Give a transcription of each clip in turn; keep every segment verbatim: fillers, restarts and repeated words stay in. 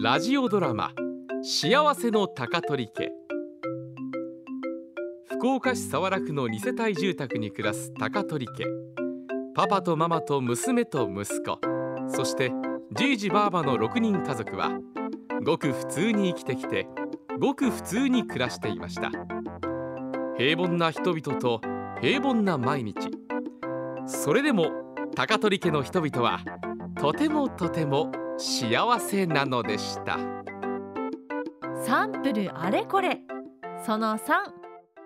ラジオドラマ幸せの高取家。福岡市早良区のに世帯住宅に暮らす高取家。パパとママと娘と息子、そしてじいじばあばのろくにん家族はごく普通に生きてきて、ごく普通に暮らしていました。平凡な人々と平凡な毎日。それでも高取家の人々はとてもとても幸せなのでした。 サンプルあれこれそのさん。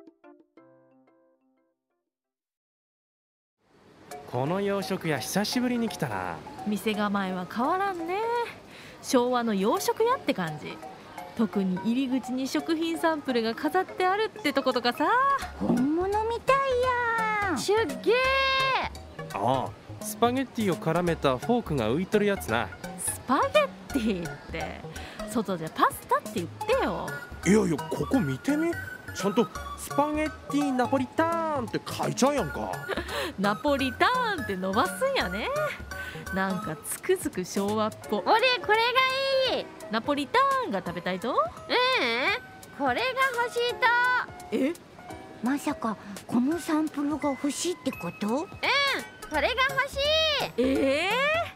この洋食屋久しぶりに来たな。 店構えは変わらんね。昭和の洋食屋って感じ。特に入り口に食品サンプルが飾ってあるってとことかさ。 本物みたいやん。 すっげー。 ああ、スパゲッティを絡めたフォークが浮いとるやつな。 スパゲッティって外でパスタって言ってよ。 いやいや、ここ見てみ、ちゃんとスパゲッティナポリターンって書いちゃうやんか。 ナポリターンって伸ばすんやね。なんかつくづく昭和っぽ。 俺これがいい。 ナポリターンが食べたいと。 うん、これが欲しいと。 え、 まさかこのサンプルが欲しいってこと？うん、これが欲しい。 えー、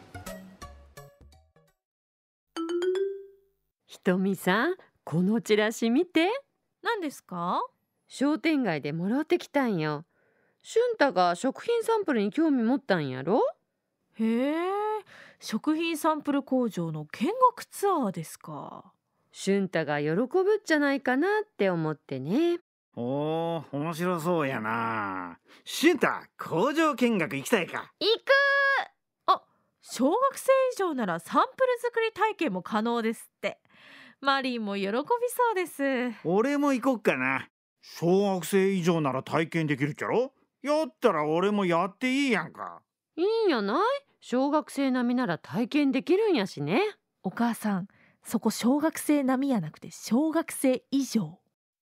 ひとみさん、このチラシ見て。 何ですか？ 商店街でもらってきたんよ。俊太が食品サンプルに興味持ったんやろ。 へえ、食品サンプル工場の見学ツアーですか。 俊太が喜ぶっちゃないかなって思ってね。 おー、面白そうやな。俊太、工場見学行きたいか？ 行く。 あ、小学生以上ならサンプル作り体験も可能ですって。マリンも喜びそうです。 俺も行こっかな。小学生以上なら体験できるっちゃろ。やったら俺もやっていいやんか。 いいんやない？小学生並みなら体験できるんやしね。 お母さん、そこ小学生並みやなくて小学生以上。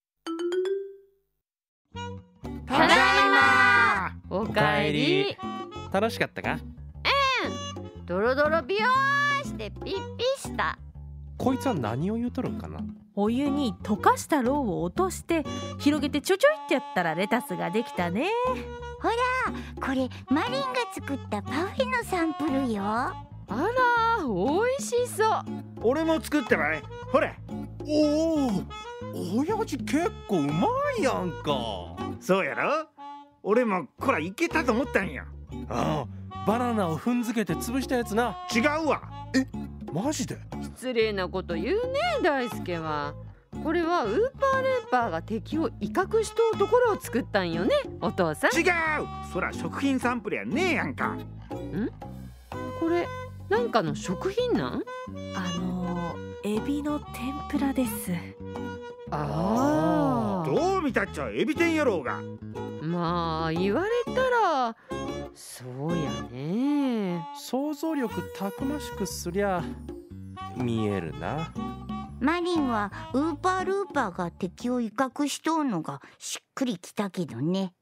ただいま。 おかえり。 楽しかったか？ ドロドロビヨーンしてピッピした。 こいつは何を言うとるんかな。 お湯に溶かしたろうを落として広げてちょちょいってやったらレタスができたね。 ほら、これマリンが作ったパフェのサンプルよ。 あら、おいしそう。 俺も作ったわい。ほら。 おお、親父結構うまいやんか。 そうやろ。俺もこらいけたと思ったんや。 ああ、バナナを踏んづけて潰したやつな。 違うわ。 え、マジで？ 失礼なこと言うね、大輔は。これはウーパールーパーが敵を威嚇しとうところを作ったんよね、お父さん。 違う。そら食品サンプルやねえやんか。ん？ これなんかの食品なん？ あのー、エビの天ぷらです。 ああ、 どう見たっちゃエビ天やろうが。 まあ言われたらそうやね。 想像力たくましくすりゃ見えるな。 マリンはウーパールーパーが敵を威嚇しとうのがしっくりきたけどね。